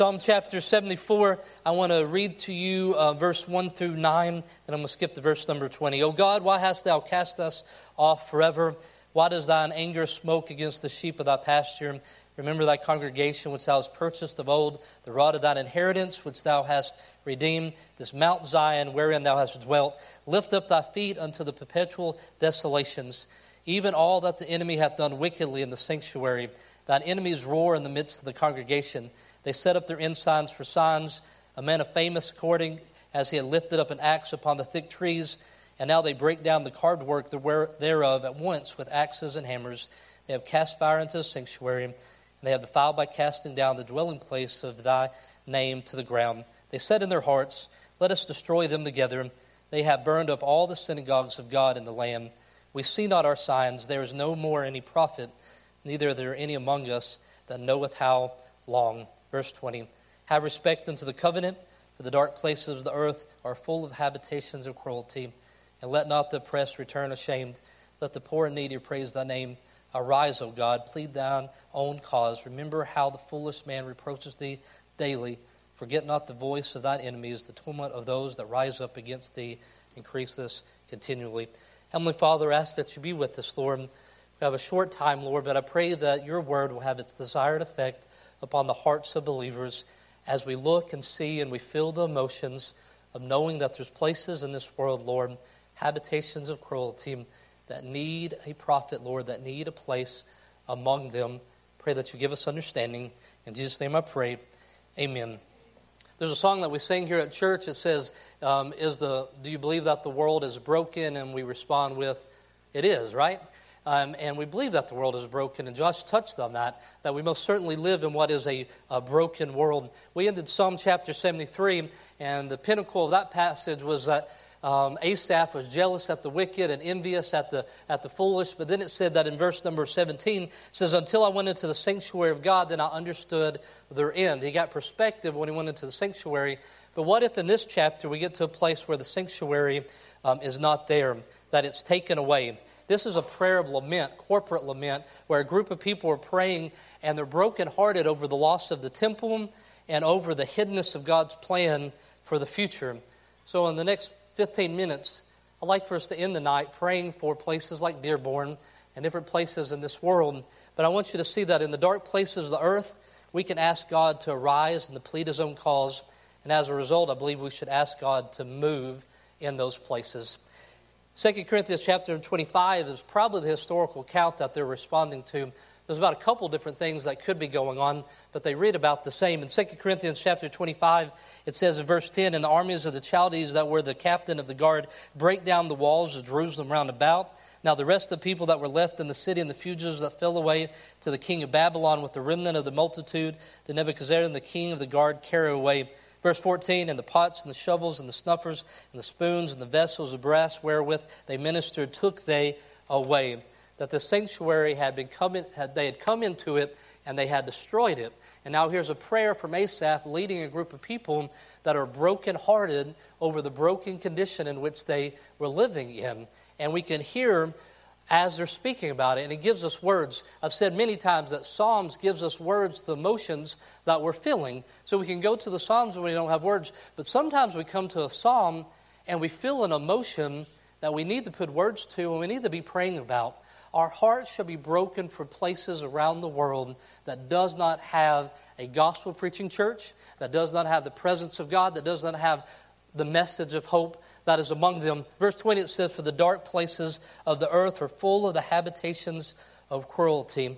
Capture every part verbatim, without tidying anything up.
Psalm chapter seventy-four, I want to read to you uh, verse one through nine, and I'm going to skip to verse number twenty. O God, why hast thou cast us off forever? Why does thine anger smoke against the sheep of thy pasture? Remember thy congregation which thou hast purchased of old, the rod of thine inheritance which thou hast redeemed, this Mount Zion wherein thou hast dwelt. Lift up thy feet unto the perpetual desolations, even all that the enemy hath done wickedly in the sanctuary. Thine enemies roar in the midst of the congregation. They set up their ensigns for signs. A man of famous according as he had lifted up an axe upon the thick trees. And now they break down the carved work thereof at once with axes and hammers. They have cast fire into the sanctuary. And they have defiled by casting down the dwelling place of thy name to the ground. They said in their hearts, let us destroy them together. They have burned up all the synagogues of God in the land. We see not our signs. There is no more any prophet, neither are there any among us that knoweth how long. Verse twenty, have respect unto the covenant, for the dark places of the earth are full of habitations of cruelty. And let not the oppressed return ashamed. Let the poor and needy praise thy name. Arise, O God, plead thine own cause. Remember how the foolish man reproaches thee daily. Forget not the voice of thine enemies. The tumult of those that rise up against thee increaseth continually. Heavenly Father, I ask that you be with us, Lord. We have a short time, Lord, but I pray that your word will have its desired effect upon the hearts of believers as we look and see and we feel the emotions of knowing that there's places in this world, Lord, habitations of cruelty that need a prophet, Lord, that need a place among them. Pray that you give us understanding. In Jesus' name I pray. Amen. There's a song that we sing here at church. It says, um, "Is the do you believe that the world is broken?" And we respond with, "It is," right? Um, and we believe that the world is broken, and Josh touched on that, that we most certainly live in what is a, a broken world. We ended Psalm chapter seventy-three, and the pinnacle of that passage was that um, Asaph was jealous at the wicked and envious at the at the foolish. But then it said that in verse number seventeen, it says, until I went into the sanctuary of God, then I understood their end. He got perspective when he went into the sanctuary. But what if in this chapter we get to a place where the sanctuary um, is not there, that it's taken away? This is a prayer of lament, corporate lament, where a group of people are praying and they're brokenhearted over the loss of the temple and over the hiddenness of God's plan for the future. So in the next fifteen minutes, I'd like for us to end the night praying for places like Dearborn and different places in this world. But I want you to see that in the dark places of the earth, we can ask God to arise and to plead his own cause. And as a result, I believe we should ask God to move in those places. Second Corinthians chapter twenty-five is probably the historical account that they're responding to. There's about a couple different things that could be going on, but they read about the same. In Second Corinthians chapter twenty-five, it says in verse ten, and the armies of the Chaldees that were the captain of the guard break down the walls of Jerusalem round about. Now the rest of the people that were left in the city and the fugitives that fell away to the king of Babylon with the remnant of the multitude, to Nebuchadnezzar and the king of the guard carry away. Verse fourteen, and the pots and the shovels and the snuffers and the spoons and the vessels of brass wherewith they ministered took they away. That the sanctuary had been coming, had, they had come into it and they had destroyed it. And now here's a prayer from Asaph leading a group of people that are brokenhearted over the broken condition in which they were living in. And we can hear as they're speaking about it, and it gives us words. I've said many times that Psalms gives us words to emotions that we're feeling. So we can go to the Psalms when we don't have words, but sometimes we come to a Psalm and we feel an emotion that we need to put words to and we need to be praying about. Our hearts shall be broken for places around the world that does not have a gospel-preaching church, that does not have the presence of God, that does not have the message of hope that is among them. Verse twenty, it says, for the dark places of the earth are full of the habitations of cruelty.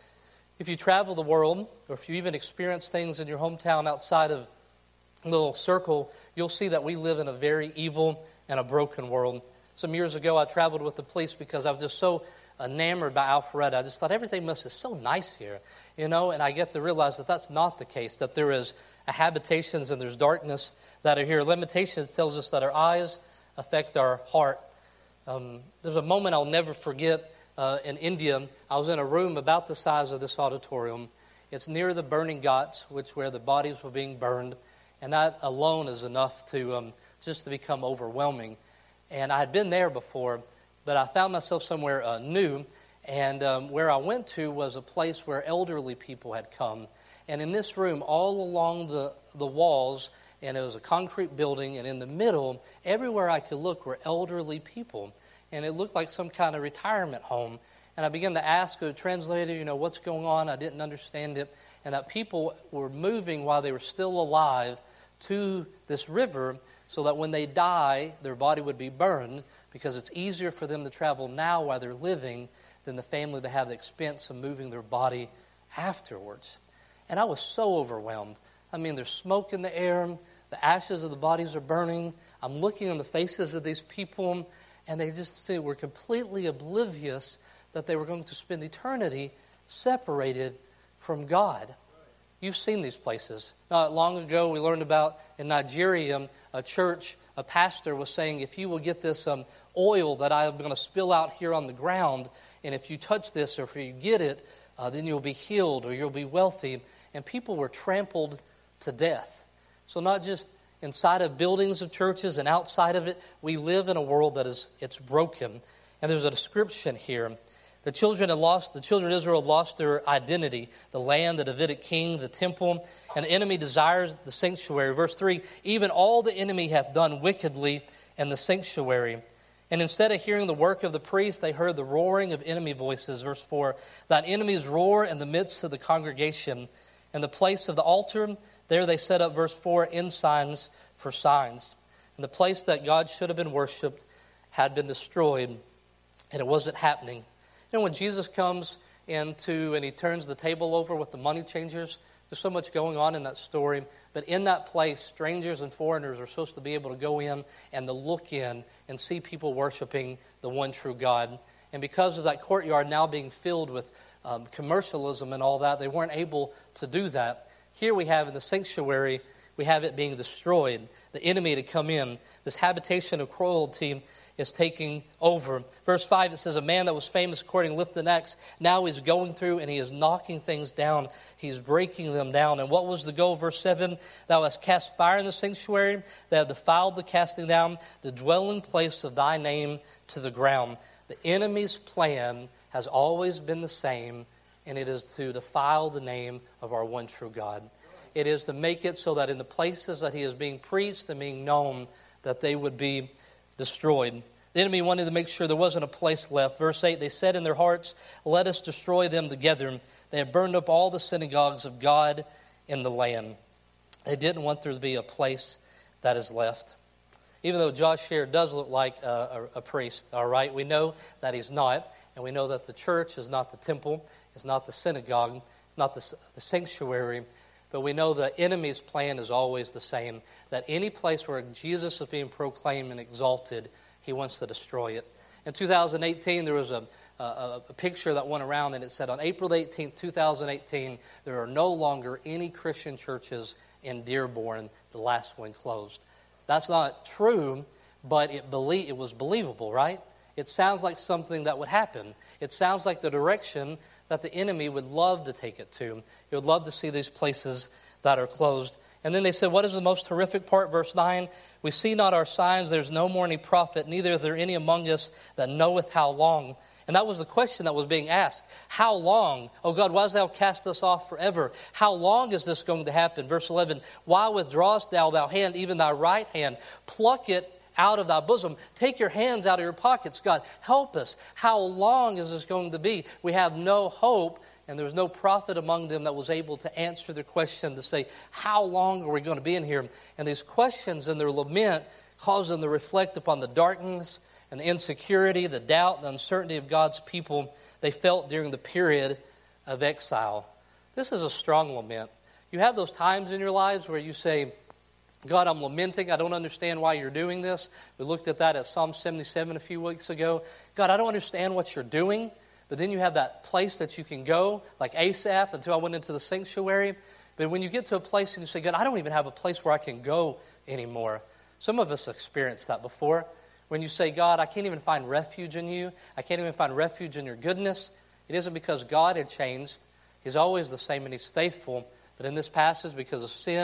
If you travel the world, or if you even experience things in your hometown outside of a little circle, you'll see that we live in a very evil and a broken world. Some years ago, I traveled with the police because I was just so enamored by Alpharetta. I just thought everything must be so nice here, you know, and I get to realize that that's not the case, that there is habitations and there's darkness that are here. Limitations tells us that our eyes affect our heart. Um, there's a moment I'll never forget uh, in India. I was in a room about the size of this auditorium. It's near the burning ghats, which where the bodies were being burned, and that alone is enough to um, just to become overwhelming. And I had been there before, but I found myself somewhere uh, new, and um, where I went to was a place where elderly people had come. And in this room, all along the, the walls, and it was a concrete building, and in the middle, everywhere I could look were elderly people. And it looked like some kind of retirement home. And I began to ask the translator, you know, what's going on? I didn't understand it. And that people were moving while they were still alive to this river so that when they die, their body would be burned, because it's easier for them to travel now while they're living than the family to have the expense of moving their body afterwards. And I was so overwhelmed. I mean, there's smoke in the air. The ashes of the bodies are burning. I'm looking on the faces of these people, and they just were completely oblivious that they were going to spend eternity separated from God. You've seen these places. Not long ago, we learned about in Nigeria, a church, a pastor was saying, if you will get this um, oil that I am going to spill out here on the ground, and if you touch this or if you get it, uh, then you'll be healed or you'll be wealthy. And people were trampled to death. So not just inside of buildings of churches and outside of it, we live in a world that is it's broken. And there's a description here. The children had lost, the children of Israel lost their identity, the land, the Davidic king, the temple, and the enemy desires the sanctuary. Verse three, even all the enemy hath done wickedly in the sanctuary. And instead of hearing the work of the priest, they heard the roaring of enemy voices. Verse four, thine enemies roar in the midst of the congregation. In the place of the altar, there they set up, verse four, ensigns for signs. And the place that God should have been worshipped had been destroyed, and it wasn't happening. You know, when Jesus comes into and he turns the table over with the money changers, there's so much going on in that story. But in that place, strangers and foreigners are supposed to be able to go in and to look in and see people worshiping the one true God. And because of that courtyard now being filled with um, commercialism and all that, they weren't able to do that. Here we have in the sanctuary, we have it being destroyed. The enemy to come in. This habitation of cruelty is taking over. Verse five, it says, a man that was famous according to lift an axe, now he's going through and he is knocking things down. He's breaking them down. And what was the goal? Verse seven, thou hast cast fire in the sanctuary, thou hast defiled the casting down, the dwelling place of thy name to the ground. The enemy's plan has always been the same, and it is to defile the name of our one true God. It is to make it so that in the places that he is being preached and being known, that they would be destroyed. The enemy wanted to make sure there wasn't a place left. Verse eight, they said in their hearts, let us destroy them together. They have burned up all the synagogues of God in the land. They didn't want there to be a place that is left. Even though Josh here does look like a, a, a priest, all right, we know that he's not. And we know that the church is not the temple, it's not the synagogue, not the, the sanctuary. But we know the enemy's plan is always the same, that any place where Jesus is being proclaimed and exalted, he wants to destroy it. In two thousand eighteen, there was a, a, a picture that went around, and it said, on April eighteenth, two thousand eighteen, there are no longer any Christian churches in Dearborn. The last one closed. That's not true, but it, belie- it was believable, right? It sounds like something that would happen. It sounds like the direction that the enemy would love to take it to. He would love to see these places that are closed. And then they said, what is the most horrific part? Verse nine, we see not our signs, there's no more any prophet, neither is there any among us that knoweth how long. And that was the question that was being asked. How long? Oh God, why hast thou cast us off forever? How long is this going to happen? Verse eleven, why withdrawest thou thy hand, even thy right hand? Pluck it out of thy bosom. Take your hands out of your pockets. God, help us. How long is this going to be? We have no hope, and there was no prophet among them that was able to answer the question to say, how long are we going to be in here? And these questions and their lament caused them to reflect upon the darkness and the insecurity, the doubt, the uncertainty of God's people they felt during the period of exile. This is a strong lament. You have those times in your lives where you say, God, I'm lamenting. I don't understand why you're doing this. We looked at that at Psalm seventy-seven a few weeks ago. God, I don't understand what you're doing. But then you have that place that you can go, like Asaph, until I went into the sanctuary. But when you get to a place and you say, God, I don't even have a place where I can go anymore. Some of us experienced that before. When you say, God, I can't even find refuge in you. I can't even find refuge in your goodness. It isn't because God had changed. He's always the same and he's faithful. But in this passage, because of sin,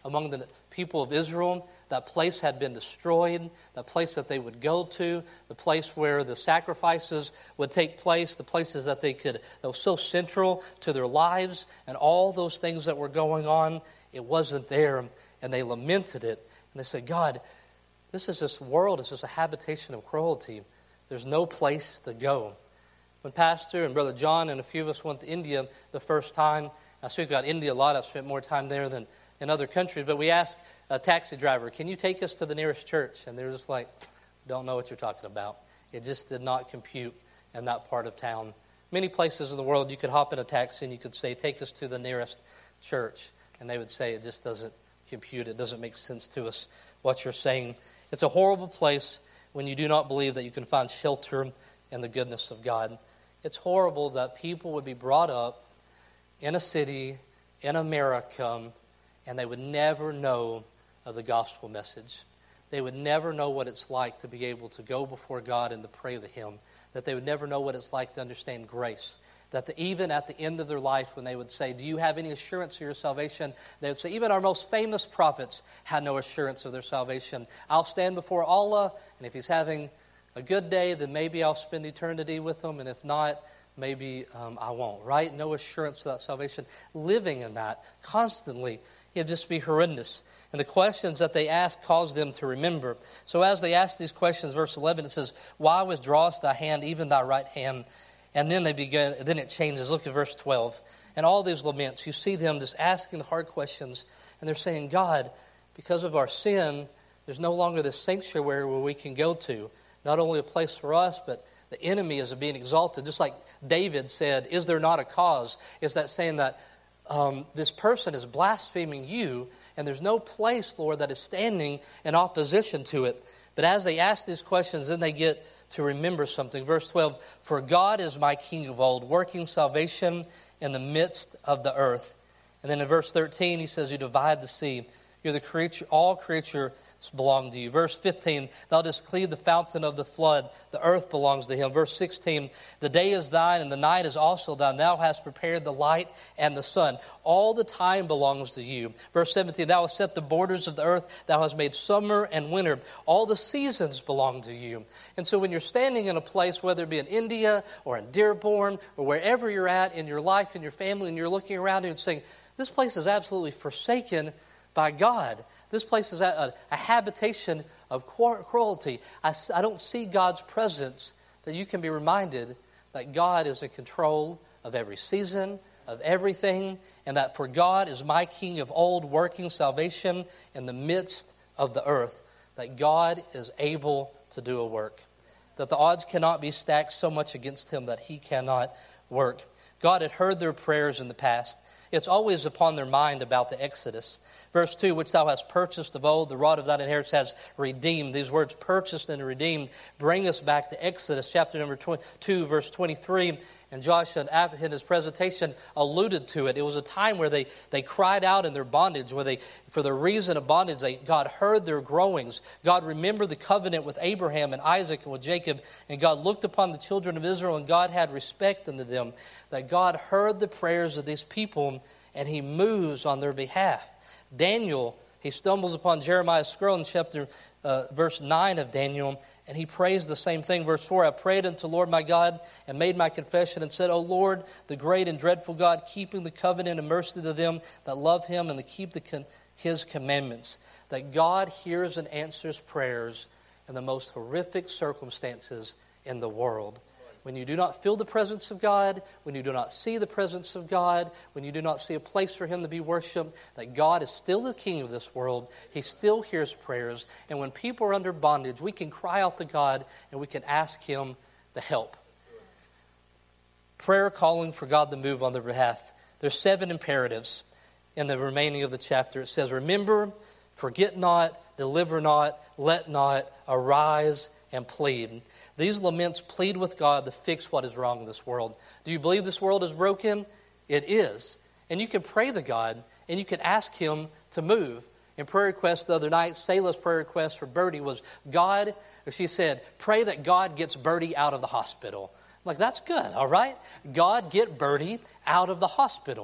among the people of Israel. That place had been destroyed, the place that they would go to, the place where the sacrifices would take place, the places that they could, that was so central to their lives, and all those things that were going on, it wasn't there, and they lamented it. And they said, God, this is this world, it's just a habitation of cruelty. There's no place to go. When Pastor and Brother John and a few of us went to India the first time, I speak about India a lot, I've spent more time there than in other countries, but we asked a taxi driver, can you take us to the nearest church? And they're just like, don't know what you're talking about. It just did not compute in that part of town. Many places in the world you could hop in a taxi and you could say, take us to the nearest church. And they would say, it just doesn't compute. It doesn't make sense to us what you're saying. It's a horrible place when you do not believe that you can find shelter in the goodness of God. It's horrible that people would be brought up in a city, in America, and they would never know of the gospel message. They would never know what it's like to be able to go before God and to pray to Him. That they would never know what it's like to understand grace. That the, even at the end of their life, when they would say, do you have any assurance of your salvation? They would say, even our most famous prophets had no assurance of their salvation. I'll stand before Allah, and if He's having a good day, then maybe I'll spend eternity with Him, and if not, maybe um, I won't, right? No assurance of that salvation. Living in that constantly, it'd just be horrendous. And the questions that they ask cause them to remember. So as they ask these questions, verse eleven, it says, why withdrawest thy hand, even thy right hand? And then they begin, then it changes. Look at verse twelve. And all these laments, you see them just asking the hard questions. And they're saying, God, because of our sin, there's no longer this sanctuary where we can go to. Not only a place for us, but the enemy is being exalted. Just like David said, is there not a cause? Is that saying that um, this person is blaspheming you, and there's no place, Lord, that is standing in opposition to it. But as they ask these questions, then they get to remember something. Verse twelve, for God is my King of old, working salvation in the midst of the earth. And then in verse thirteen, he says, you divide the sea. You're the creature, all creature belong to you. Verse fifteen, thou dost cleave the fountain of the flood. The earth belongs to Him. Verse sixteen, the day is thine and the night is also thine. Thou hast prepared the light and the sun. All the time belongs to you. Verse seventeen, thou hast set the borders of the earth. Thou hast made summer and winter. All the seasons belong to you. And so when you're standing in a place, whether it be in India or in Dearborn or wherever you're at in your life and your family, and you're looking around and saying, this place is absolutely forsaken by God. This place is a, a habitation of cruelty. I, I don't see God's presence, that you can be reminded that God is in control of every season, of everything, and that for God is my King of old, working salvation in the midst of the earth, that God is able to do a work, that the odds cannot be stacked so much against Him that He cannot work. God had heard their prayers in the past. It's always upon their mind about the Exodus. Verse two, which thou hast purchased of old, the rod of thine inheritance has redeemed. These words, purchased and redeemed, bring us back to Exodus, chapter number two, verse twenty-three. And Joshua, in his presentation, alluded to it. It was a time where they, they cried out in their bondage, where they, for the reason of bondage, they, God heard their groanings. God remembered the covenant with Abraham and Isaac and with Jacob. And God looked upon the children of Israel, and God had respect unto them. That God heard the prayers of these people, and He moves on their behalf. Daniel, he stumbles upon Jeremiah's scroll in chapter uh, verse nine of Daniel, and he prays the same thing. Verse four, I prayed unto Lord my God and made my confession and said, O Lord, the great and dreadful God, keeping the covenant and mercy to them that love Him and to keep the con- His commandments. That God hears and answers prayers in the most horrific circumstances in the world. When you do not feel the presence of God, when you do not see the presence of God, when you do not see a place for Him to be worshipped, that God is still the King of this world. He still hears prayers. And when people are under bondage, we can cry out to God and we can ask Him to help. Prayer calling for God to move on their behalf. There's seven imperatives in the remaining of the chapter. It says, remember, forget not, deliver not, let not, arise, and plead. These laments plead with God to fix what is wrong in this world. Do you believe this world is broken? It is. And you can pray to God, and you can ask Him to move. In prayer request the other night, Selah's prayer request for Bertie was, God, she said, pray that God gets Bertie out of the hospital. I'm like, that's good, all right? God, get Bertie out of the hospital.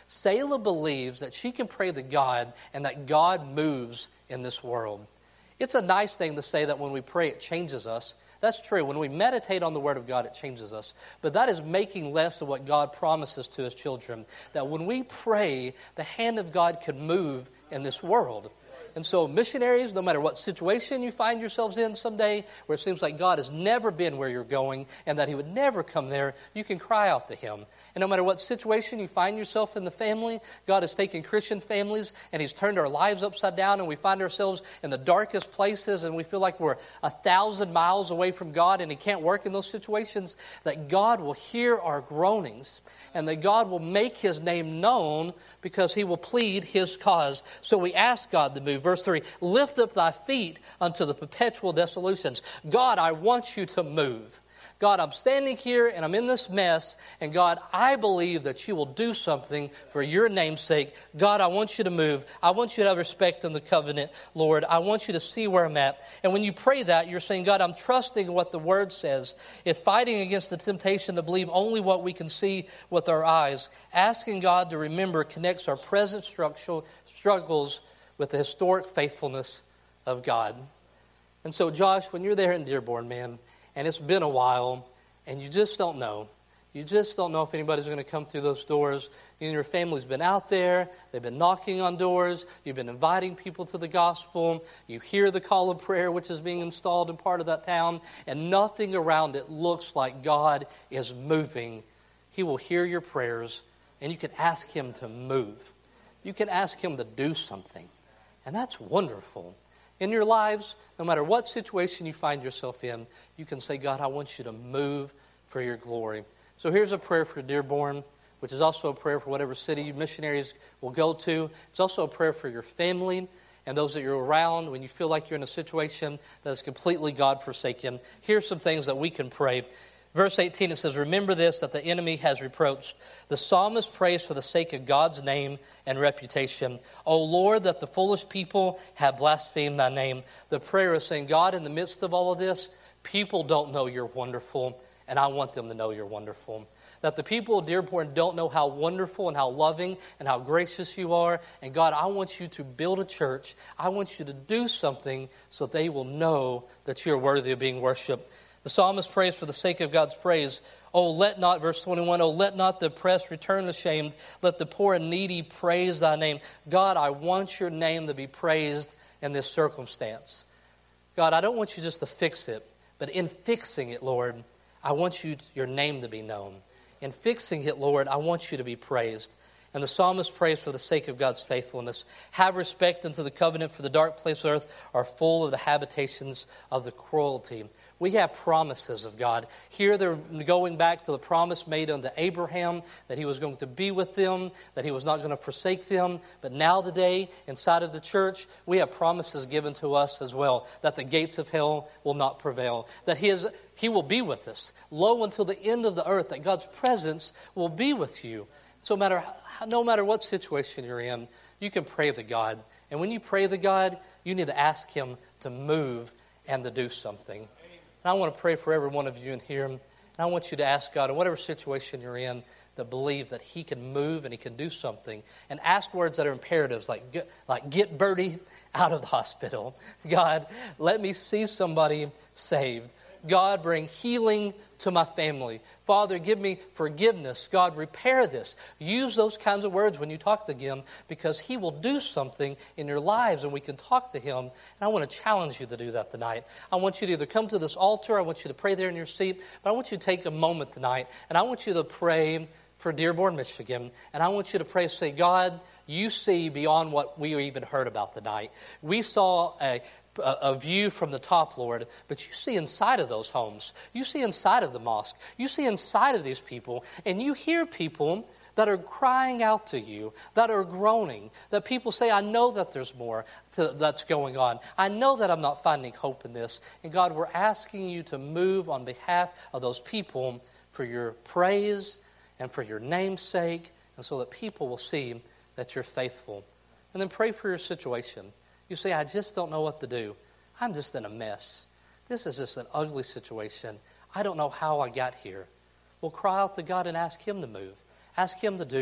Selah believes that she can pray to God and that God moves in this world. It's a nice thing to say that when we pray, it changes us. That's true. When we meditate on the Word of God, it changes us. But that is making less of what God promises to His children. That when we pray, the hand of God can move in this world. And so missionaries, no matter what situation you find yourselves in someday, where it seems like God has never been where you're going and that He would never come there, you can cry out to Him. And no matter what situation you find yourself in the family, God has taken Christian families and He's turned our lives upside down, and we find ourselves in the darkest places and we feel like we're a thousand miles away from God and He can't work in those situations, that God will hear our groanings and that God will make His name known because He will plead His cause. So we ask God to move. Verse three, lift up thy feet unto the perpetual dissolutions. God, I want you to move. God, I'm standing here and I'm in this mess, and God, I believe that you will do something for your name's sake. God, I want you to move. I want you to have respect in the covenant, Lord. I want you to see where I'm at. And when you pray that, you're saying, God, I'm trusting what the Word says. If fighting against the temptation to believe only what we can see with our eyes, asking God to remember connects our present structural struggles with the historic faithfulness of God. And so, Josh, when you're there in Dearborn, man, and it's been a while, and you just don't know. You just don't know if anybody's going to come through those doors. You and your family's been out there. They've been knocking on doors. You've been inviting people to the gospel. You hear the call of prayer, which is being installed in part of that town, and nothing around it looks like God is moving. He will hear your prayers, and you can ask Him to move. You can ask Him to do something, and that's wonderful. In your lives, no matter what situation you find yourself in, you can say, God, I want you to move for your glory. So here's a prayer for Dearborn, which is also a prayer for whatever city missionaries will go to. It's also a prayer for your family and those that you're around when you feel like you're in a situation that is completely God-forsaken. Here's some things that we can pray. Verse eighteen, it says, remember this, that the enemy has reproached. The psalmist prays for the sake of God's name and reputation. O Lord, that the foolish people have blasphemed thy name. The prayer is saying, God, in the midst of all of this, people don't know you're wonderful, and I want them to know you're wonderful. That the people of Dearborn don't know how wonderful and how loving and how gracious you are. And God, I want you to build a church. I want you to do something so they will know that you're worthy of being worshiped. The psalmist prays for the sake of God's praise. Oh, let not, verse twenty-one, oh, let not the oppressed return ashamed. Let the poor and needy praise thy name. God, I want your name to be praised in this circumstance. God, I don't want you just to fix it, but in fixing it, Lord, I want you your name to be known. In fixing it, Lord, I want you to be praised. And the psalmist prays for the sake of God's faithfulness. Have respect unto the covenant, for the dark places of earth are full of the habitations of the cruelty. We have promises of God. Here they're going back to the promise made unto Abraham, that he was going to be with them, that he was not going to forsake them. But now today, inside of the church, we have promises given to us as well, that the gates of hell will not prevail, that his, he will be with us, lo, until the end of the earth, that God's presence will be with you. So no matter, no matter what situation you're in, you can pray to God. And when you pray to God, you need to ask Him to move and to do something. And I want to pray for every one of you in here. And I want you to ask God, in whatever situation you're in, to believe that He can move and He can do something. And ask words that are imperatives, like get, like get Bertie out of the hospital. God, let me see somebody saved. God, bring healing to my family. Father, give me forgiveness. God, repair this. Use those kinds of words when you talk to Him, because He will do something in your lives and we can talk to Him. And I want to challenge you to do that tonight. I want you to either come to this altar, I want you to pray there in your seat, but I want you to take a moment tonight and I want you to pray for Dearborn, Michigan. And I want you to pray, say, God, you see beyond what we even heard about tonight. We saw a a view from the top, Lord, but you see inside of those homes. You see inside of the mosque. You see inside of these people, and you hear people that are crying out to you, that are groaning, that people say, I know that there's more to, that's going on. I know that I'm not finding hope in this. And God, we're asking you to move on behalf of those people for your praise and for your name's sake, and so that people will see that you're faithful. And then pray for your situation. You say, I just don't know what to do. I'm just in a mess. This is just an ugly situation. I don't know how I got here. Well, cry out to God and ask Him to move. Ask Him to do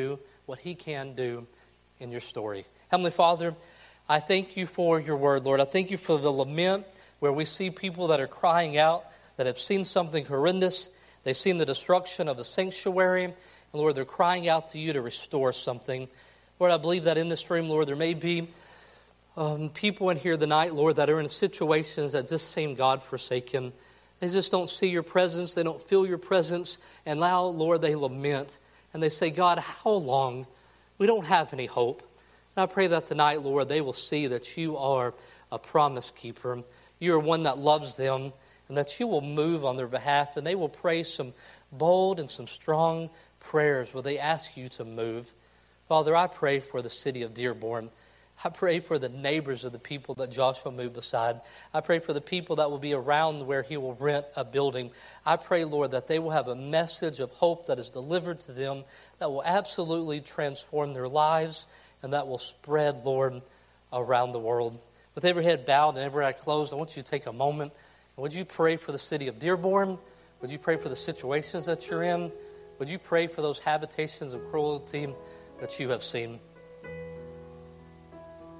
what he can do in your story. Heavenly Father, I thank you for your word, Lord. I thank you for the lament where we see people that are crying out, that have seen something horrendous. They've seen the destruction of a sanctuary. And Lord, they're crying out to you to restore something. Lord, I believe that in this room, Lord, there may be um, people in here tonight, Lord, that are in situations that just seem God-forsaken. They just don't see your presence. They don't feel your presence. And now, Lord, they lament. And they say, God, how long? We don't have any hope. And I pray that tonight, Lord, they will see that you are a promise keeper. You are one that loves them, and that you will move on their behalf, and they will pray some bold and some strong prayers where they ask you to move. Father, I pray for the city of Dearborn. I pray for the neighbors of the people that Joshua moved beside. I pray for the people that will be around where he will rent a building. I pray, Lord, that they will have a message of hope that is delivered to them that will absolutely transform their lives and that will spread, Lord, around the world. With every head bowed and every eye closed, I want you to take a moment. And would you pray for the city of Dearborn? Would you pray for the situations that you're in? Would you pray for those habitations of cruelty that you have seen?